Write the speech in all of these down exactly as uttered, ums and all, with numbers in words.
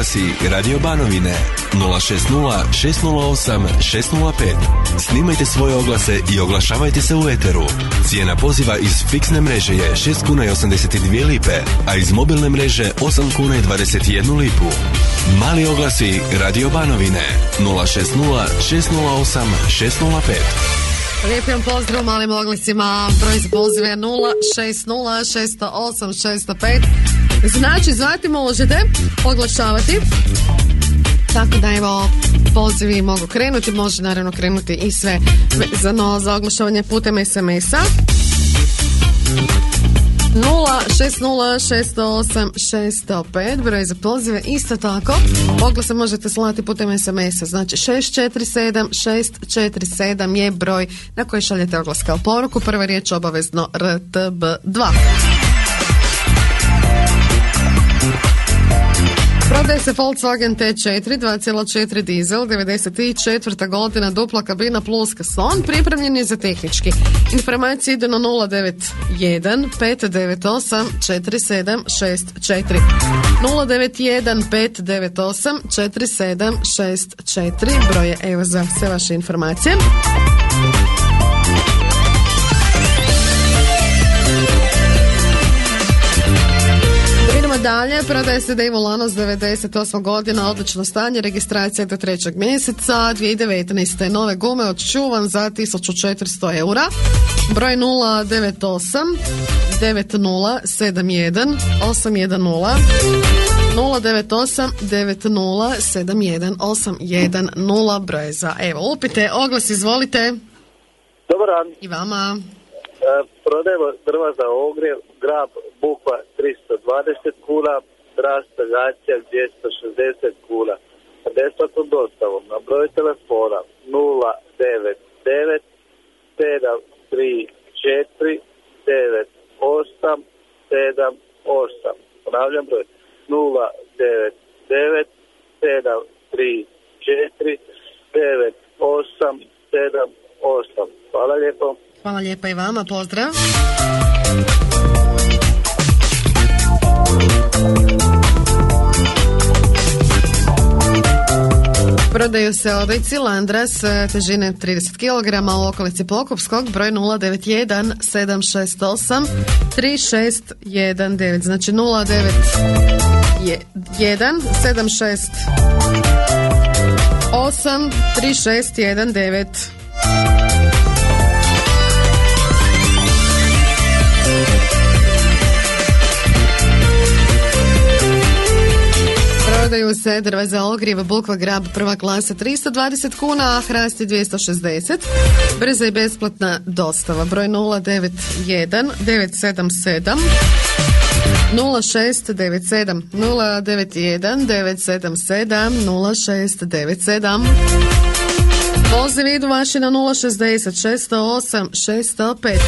oglasi Radio Banovine nula šest nula šest nula osam šest nula pet. Snimajte svoje oglase i oglašavajte se u eteru. Cijena poziva iz fiksne mreže je šest kuna i osamdeset dvije lipe, a iz mobilne mreže osam kuna i dvadeset jednu lipu. Mali oglasi Radio Banovine nula šest nula šest nula osam šest nula pet. Lijep vam pozdrav malim oglasima. Broj za pozive nula šest nula šest nula osam šest nula pet. Znači, zvati možete, oglašavati. Tako da evo, pozivi mogu krenuti, može naravno krenuti i sve vezano za oglašavanje putem es em es-a. nula šest nula šest nula osam šest nula pet, broj za pozive. Isto tako, oglase možete slati putem es em es-a, znači šest četiri sedam šest četiri sedam je broj na koji šaljete oglas kao poruku. Prva riječ obavezno R T B dva. Prodaje se Volkswagen T četiri dva zarez četiri dizel, devedeset četvrta godina, dupla kabina plus kason, pripremljen je za tehnički. Informacije idu na nula devet jedan pet devet osam četiri sedam šest četiri. nula devet jedan pet devet osam četiri sedam šest četiri, broje evo za sve vaše informacije. Dalje, prodaje se Daewoo Lanos devedeset osma godina, odlično stanje, registracija do trećeg mjeseca dvije tisuće devetnaeste. Nove gume odčuvan za tisuću četiristo eura. Broj nula devet osam devet nula sedam jedan osam jedan nula. nula devet osam devet nula sedam jedan osam jedan nula, broj za evo upite. Oglas, izvolite. Dobar dan. I vama. E, prodajemo drva za ogrjev, grab, bukva tristo dvadeset kuna, drasta gaća dvjesto šezdeset kuna. Besplatnom dostavom na broj telefona nula devet devet sedam tri četiri devet osam sedam osam. Ponavljam broj nula devet devet sedam tri četiri devet osam sedam osam. Hvala lijepo. Hvala lijepa i vama, pozdrav. Prodaju se odojci Landras težine trideset kilograma u okolici Pokupskog, broj nula devet jedan sedam šest osam tri šest jedan devet, znači nula devet jedan sedam šest osam tri šest jedan devet. Prodaju se drva za ogrjev, bukva, grab, prva klasa tristo dvadeset kuna, a hrast je dvjesto šezdeset. Brza i besplatna dostava. Broj nula devet jedan devet sedam sedam nula šest devet sedam nula devet jedan devet sedam sedam nula šest devet sedam. Poziv idu vaši na nula šezdeset šest nula osam šest nula pet.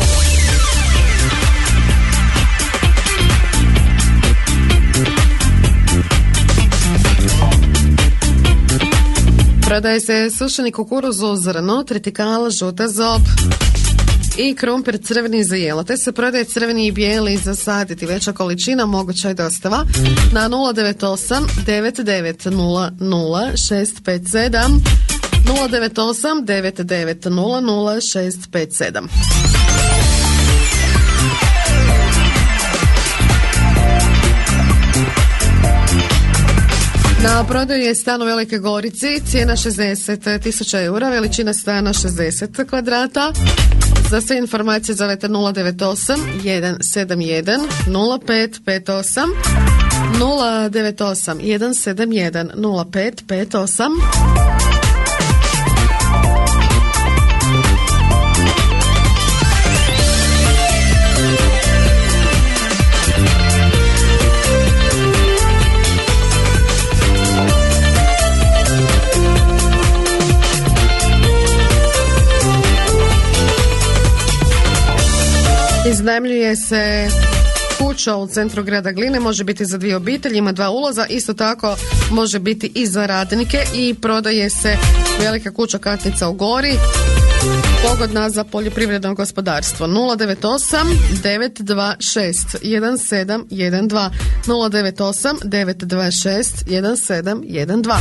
Prodaje se sušeni kukuruz u zrnu, tritikala, žuta zob i krumpir crveni za jelo. Te se prodaje crveni i bijeli za saditi. Veća količina, moguća je dostava na nula devet osam devet devet nula nula šest pet sedam nula devet osam devet devet nula nula šest pet sedam. Na prodaju je stan u Velikoj Gorici, cijena šezdeset tisuća eura, veličina stana šezdeset kvadrata. Za sve informacije zovete nula devet osam jedan sedam jedan nula pet pet osam nula devet osam jedan sedam jedan nula pet pet osam. Iznajmljuje se kuća u centru grada Gline, može biti za dvije obitelji, ima dva ulaza, isto tako može biti i za radnike i prodaje se velika kuća katnica u Gori pogodna za poljoprivredno gospodarstvo. Nula devet osam devet dva šest jedan sedam jedan dva nula devet osam devet dva šest jedan sedam jedan dva.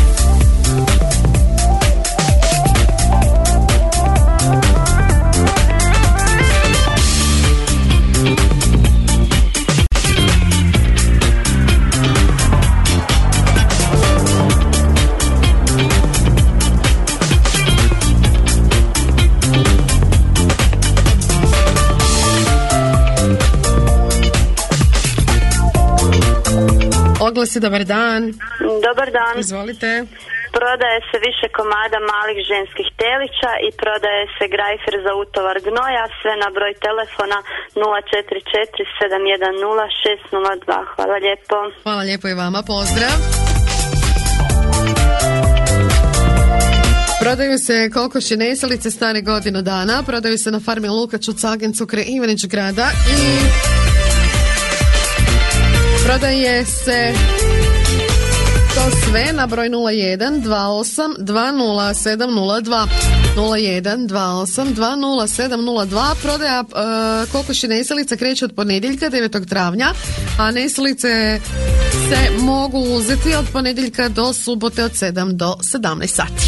Oglasi, dobar dan. Dobar dan. Izvolite. Prodaje se više komada malih ženskih telića i prodaje se grajfer za utovar gnoja, sve na broj telefona nula četiri četiri sedam jedan nula šest nula dva. Hvala lijepo. Hvala lijepo i vama, pozdrav. Prodaju se kokoši neselice stare godinu dana, prodaju se na farmi Lukač u Cagincu kraj Ivanić grada i prodaje se to sve na broj nula jedan dva osam dva nula sedam nula dva nula jedan dva osam dva nula sedam nula dva. Prodaja uh, kokoši neselica kreće od ponedjeljka devetog travnja, a neselice se mogu uzeti od ponedjeljka do subote od sedam do sedamnaest sati.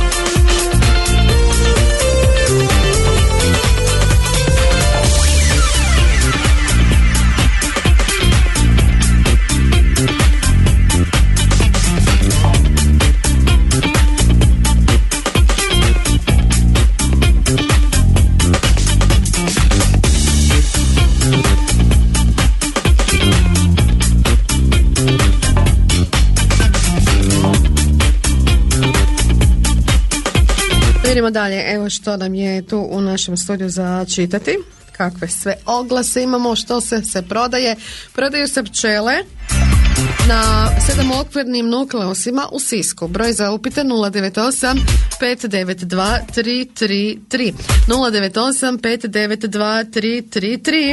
Idemo dalje, evo što nam je tu u našem studiju za čitati. Kakve sve oglase imamo, što se se prodaje. Prodaju se pčele na sedam okvirnim nukleusima u Sisku. Broj za upite nula devet osam pet devet dva tri tri tri nula devet osam pet devet dva tri tri tri.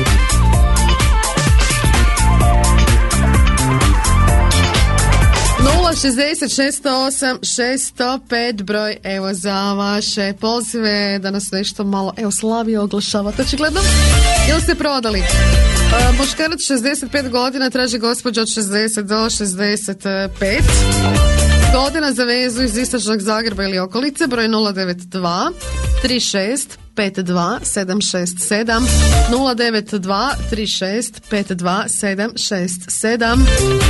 šezdeset šest osam šest zero pet broj, evo za vaše pozive da nas nešto malo, evo Slavije oglašavate očigledno. Jel ste prodali? E, muškarac šezdeset pet godina traži gospođa od šezdeset do šezdeset pet godina za vezu iz istočnog Zagreba ili okolice. Broj nula devet dva tri šest pet dva sedam šest sedam nula devet dva tri šest pet dva sedam šest sedam.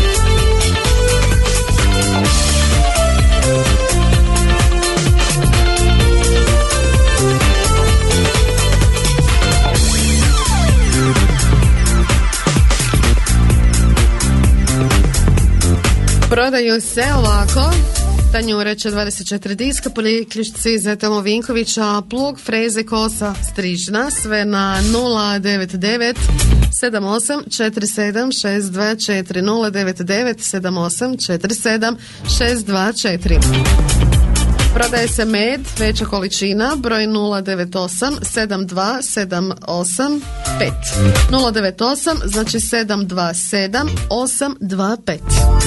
Prodaju se ovako tanjureće dvadeset četiri diska, priključci za Tomo Vinkovića, plug, freze, kosa, strižna, sve na nula devet devet sedam osam četiri sedam šest dva četiri nula devet devet sedam osam četiri sedam šest dva četiri. Prodaje se med, veća količina, broj nula devet osam sedam dva sedam osam pet nula devet osam, znači sedam dva sedam osam dva pet.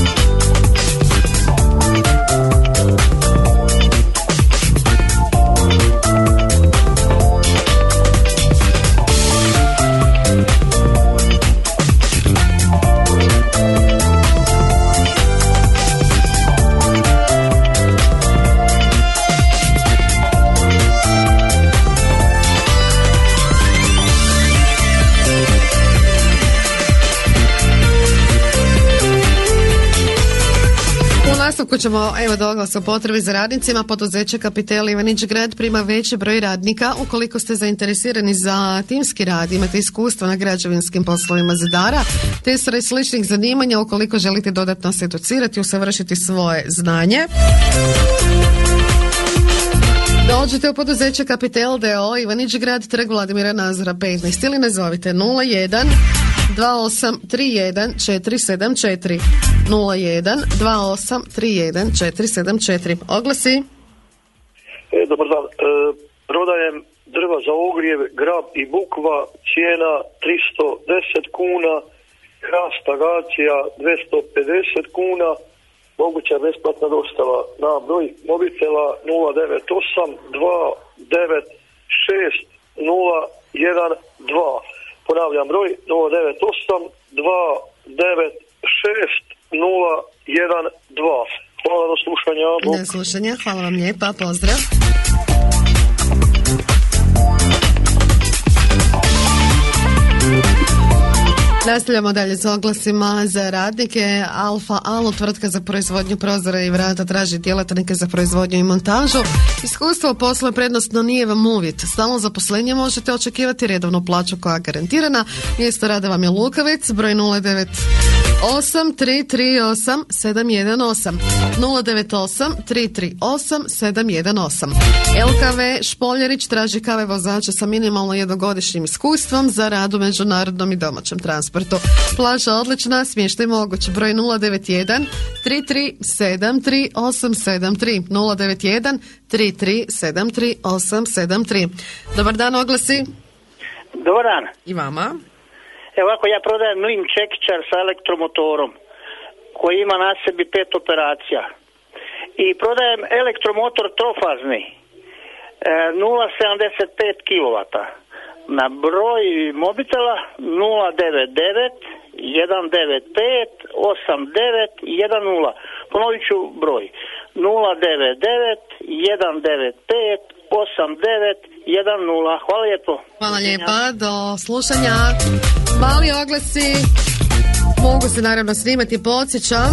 Nastavku ćemo, evo do oglasa o potrebi za radnicima. Poduzeće Kapitel Ivanić grad prima veći broj radnika. Ukoliko ste zainteresirani za timski rad, imate iskustva na građevinskim poslovima zidara, tesara i sličnih zanimanja, ukoliko želite dodatno se educirati, usavršiti svoje znanje, dođite u poduzeće Kapitel d o o Ivanić grad, trg Vladimira Nazora petnaest ili nazovite nula jedan dva osam tri jedan četiri sedam četiri nula jedan dva osam tri jedan četiri sedam četiri. Oglasi. E, dobar dan. E, prodajem drva za ogrjev, grab i bukva, cijena tristo deset kuna, hrast agacija dvjesto pedeset kuna, moguća besplatna dostava na broj mobitela nula devet osam dva devet šest nula jedan dva. Ponavljam broj nula devet osam dva devet šest nula jedan dva. Hvala, do slušanja. Do slušanja, hvala vam lijepa, pozdrav. Nastavljamo dalje s oglasima za radnike. Alfa Alu, tvrtka za proizvodnju prozora i vrata, traži djelatnike za proizvodnju i montažu. Iskustvo posla prednostno nije vam uvjet. Stalno zaposlenje možete očekivati, redovnu plaću koja je garantirana. Mjesto rada vam je Lukavec, broj nula devet osam tri tri osam sedam jedan osam nula devet osam tri tri osam sedam jedan osam. L K V Špoljarić traži kave vozača sa minimalno jednogodišnjim iskustvom za rad u međunarodnom i domaćem transportu. Plaža odlična, smještaj moguć. Broj nula devet jedan tri tri sedam tri osam sedam tri nula devet jedan tri tri sedam tri osam sedam tri. Dobar dan, oglasi. Dobar dan. I vama. Evo ovako, ja prodajem mlin čekičar sa elektromotorom koji ima na sebi pet operacija. I prodajem elektromotor trofazni e, nula sedamdeset pet kilovata. Na broj mobitela nula devet devet jedan devet pet osam devet jedan nula. Ponovit ću broj nula devet devet jedan devet pet osam devet jedan nula. Hvala lijepo. Hvala lijepa, do slušanja. Mali oglasi mogu se naravno snimati, podsjećam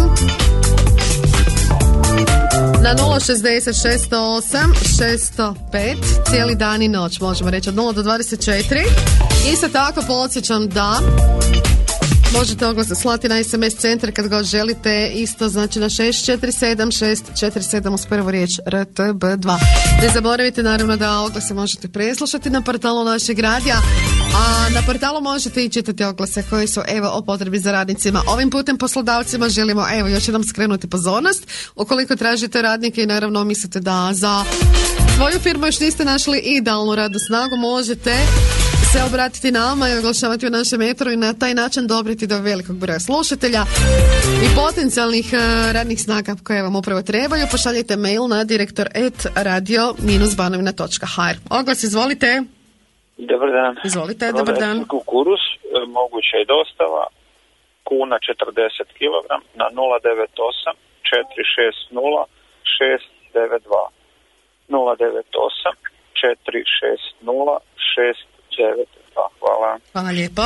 na nula šezdeset šest nula osam šest nula pet cijeli dan i noć, možemo reći od nula do dvadeset četiri. Isto tako podsjećam da možete oglase slati na es em es centar kad god želite, isto znači na šest četiri sedam šest četiri sedam uz prvu riječ R T B dva. Ne zaboravite naravno da oglase možete preslušati na portalu našeg radija, a na portalu možete i čitati oglase koji su evo o potrebi za radnicima. Ovim putem poslodavcima želimo evo još jednom skrenuti pozornost. Ukoliko tražite radnike i naravno mislite da za svoju firmu još niste našli idealnu radnu snagu, možete se obratiti nama i oglašavati u našem etru i na taj način dobriti do velikog broja slušatelja i potencijalnih uh, radnih snaga koje vam upravo trebaju. Pošaljite mail na direktor et radio banovina točka h r. Oglas, izvolite. Dobar dan. Izvolite, dobar dan. Kukuruz, moguća je dostava, kuna četrdeset kilograma na nula devet osam četiri šest nula šest devet dva nula devet osam četiri šest nula šest devet dva. Hvala. Hvala lijepo.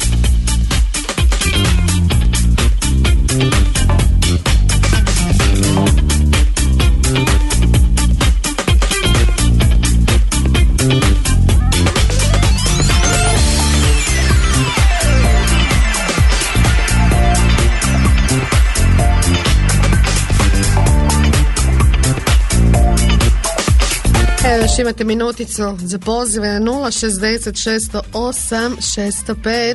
Evo još imate minuticu za pozive nula šezdeset šest nula osam šest nula pet.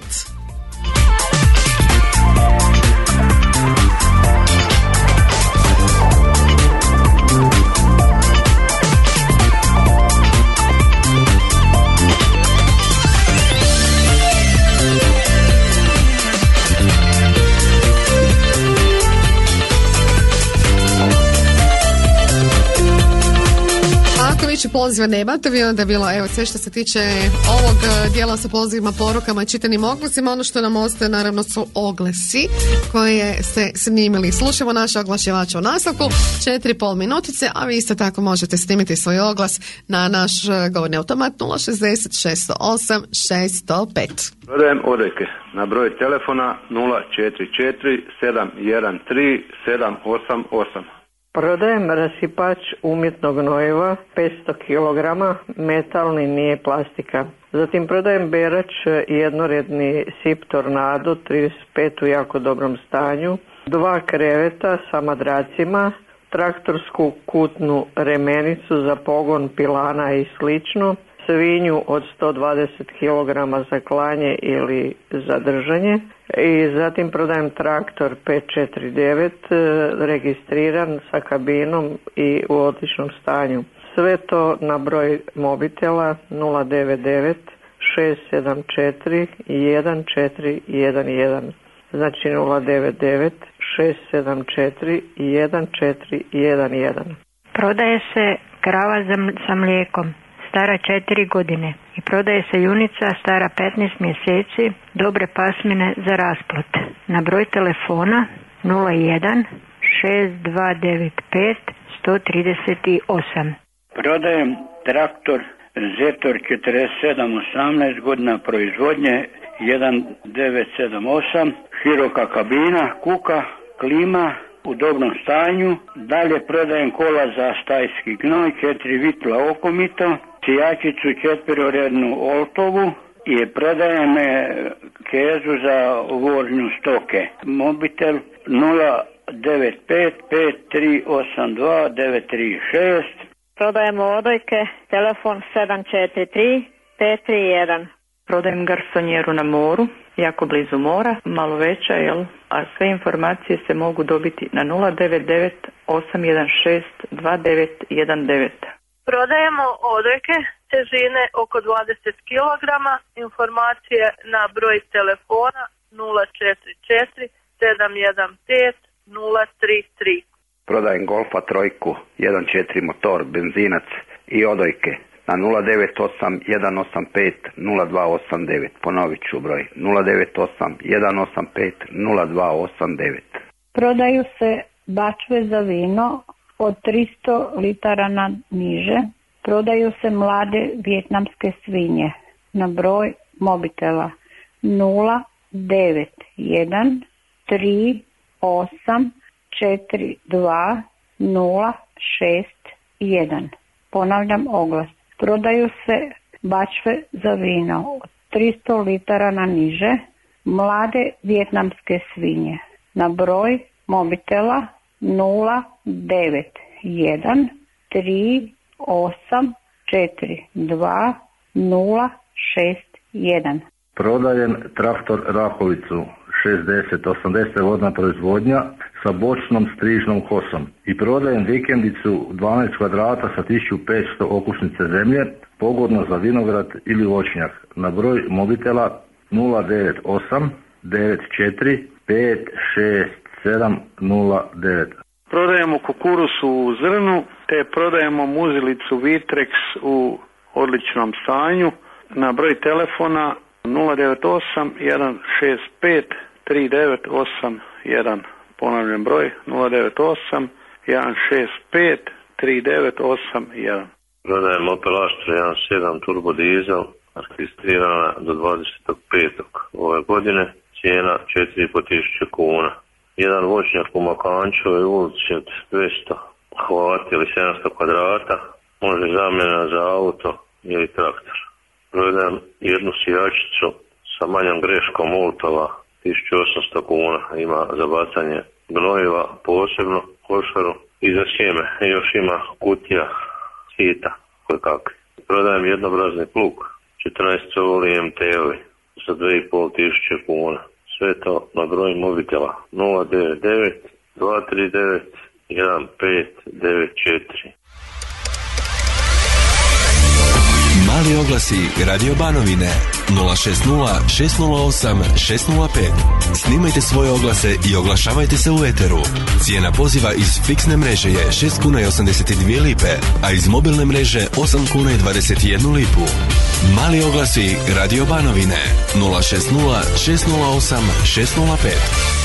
Više poziva nema, to bi onda bilo evo sve što se tiče ovog dijela sa pozivima, porukama i čitanim oglasima. Ono što nam ostaje naravno su oglasi koje ste snimili. Slušamo naše oglašivače u nastavku, četiri i pol minutice, a vi isto tako možete snimiti svoj oglas na naš govorni automat nula šezdeset šest nula osam šest nula pet. Prodajem odojke na broj telefona nula četiri četiri sedam jedan tri sedam osam osam. Prodajem rasipač umjetnog gnojiva petsto kilograma, metalni, nije plastika. Zatim prodajem berač jednoredni Sip Tornado trideset pet u jako dobrom stanju, dva kreveta sa madracima, traktorsku kutnu remenicu za pogon pilana i slično, svinju od sto dvadeset kilograma za klanje ili za držanje. I zatim prodajem traktor pet četiri devet registriran sa kabinom i u odličnom stanju. Sve to na broj mobitela nula devet devet šest sedam četiri jedan četiri jedan jedan. Znači nula devet devet šest sedam četiri jedan četiri jedan jedan. Prodaje se krava za, sa mlijekom stara četiri godine i prodaje se junica stara petnaest mjeseci, dobre pasmine za rasplod. Na broj telefona nula jedan šest dva devet pet sto trideset osam. Prodajem traktor Zetor četrdeset sedam osamnaest godina proizvodnje jedan devet sedam osam, široka kabina, kuka, klima u dobrom stanju. Dalje prodajem kola za stajski gnoj, četiri vitla okomito, sijačicu četverorednu oltovu i prodajem kezu za vožnju stoke. Mobitel nula devet pet pet tri osam dva devet tri šest. Prodajemo odojke, telefon sedam četiri tri pet tri jedan. Prodajem garsonjeru na moru, jako blizu mora, malo veća, jel? A sve informacije se mogu dobiti na nula devet devet osam jedan šest dva devet jedan devet. Prodajemo odojke, težine oko dvadeset kilograma, informacije na broj telefona nula četiri četiri sedam jedan pet nula tri tri. Prodajem Golfa trojku, jedan četiri motor, benzinac i odojke na nula devet osam jedan osam pet nula dva osam devet. Ponovit ću broj nula devet osam jedan osam pet nula dva osam devet. Prodaju se bačve za vino od tristo litara na niže. Prodaju se mlade vijetnamske svinje na broj mobitela nula devet jedan tri osam četiri dva nula šest jedan. Ponavljam oglas. Prodaju se bačve za vino od tristo litara na niže, mlade vijetnamske svinje na broj mobitela nula devet jedan tri osam četiri dva nula šest jedan. Prodajem traktor Rakovicu šezdeset osamdeset vodna proizvodnja sa bočnom strižnom kosom i prodajem vikendicu dvanaest kvadrata sa tisuću petsto okućnice zemlje, pogodno za vinograd ili voćnjak na broj mobitela nula devet osam devet četiri pet šest sedam nula devet. Prodajemo kukuruzu u zrnu te prodajemo muzilicu Vitrex u odličnom stanju na broj telefona nula devet osam jedan šest pet tri devet osam jedan. Ponavljam broj nula devet osam jedan šest pet tri devet osam jedan. Prodajem Opel Astra jedan sedam turbo dizel, registrirana do dvadesetog petog ove godine, cijena četiri i pol tisuće kuna. Jedan voćnjak u Makančevoj ulici od dvjesto hvati ili sedamsto kvadrata, može zamjena za auto ili traktor. Prodajem jednu sijačicu sa manjom greškom Ultova, tisuću osamsto kuna, ima za bacanje gnojiva, posebno košaru i za sjeme. I još ima kutija sita koje kakve. Prodajem jednobrazni plug, četrnaest cevoli em te-ovi za dvije i pol tisuće kuna. Sve to na broj mobitela nula devet devet dva tri devet jedan pet devet četiri. Mali oglasi Radio Banovine nula šest nula šest nula osam šest nula pet. Snimajte svoje oglase i oglašavajte se u eteru. Cijena poziva iz fiksne mreže je šest kuna i osamdeset dvije lipe, a iz mobilne mreže osam kuna i dvadeset jednu lipu. Mali oglasi Radio Banovine nula šest nula šest nula osam šest nula pet.